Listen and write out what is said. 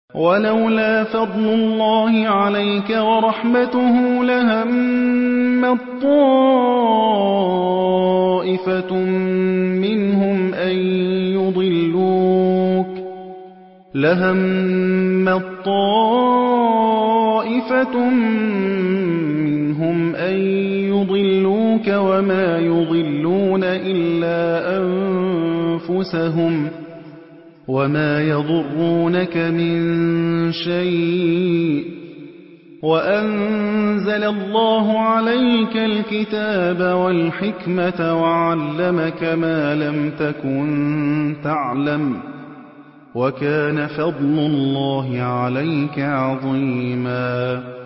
وَلَوْلَا فَضْلُ اللَّهِ عَلَيْكَ وَرَحْمَتُهُ لَهَمَّت طَّائِفَةٌ مِّنْهُمْ أَن يُضِلُّوكَ وَمَا يُضِلُّونَ إِلَّا أَنفُسَهُمْ ۖ وَمَا يَضُرُّونَكَ مِن شَيْءٍ ۚ وَأَنزَلَ اللَّهُ عَلَيْكَ الْكِتَابَ وَالْحِكْمَةَ وَعَلَّمَكَ مَا لَمْ تَكُن تَعْلَمُ ۚ وَكَانَ فَضْلُ اللَّهِ عَلَيْكَ عَظِيمًا